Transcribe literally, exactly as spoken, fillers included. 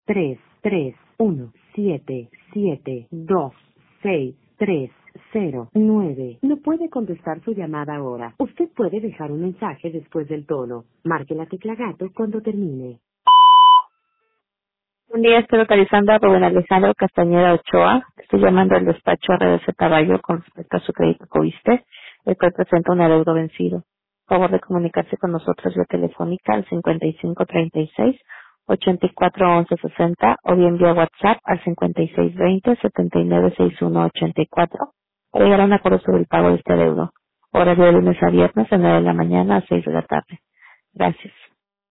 tres, tres, uno, siete, siete, dos, seis, tres, cero, nueve. No puede contestar su llamada ahora. Usted puede dejar un mensaje después del tono. Marque la tecla gato cuando termine. Un día estoy localizando a Rubén Alejandro Castañeda Ochoa. Estoy llamando al despacho R D C Caballo con respecto a su crédito Coviste, el cual presenta un adeudo vencido. Favor de comunicarse con nosotros vía telefónica al cincuenta y cinco treinta y seis, ochenta y cuatro once sesenta o bien vía WhatsApp al cincuenta y seis veinte, setenta y nueve sesenta y uno ochenta y cuatro para llegar a un acuerdo sobre el pago de este adeudo. Horario de lunes a viernes de nueve de la mañana a seis de la tarde. Gracias.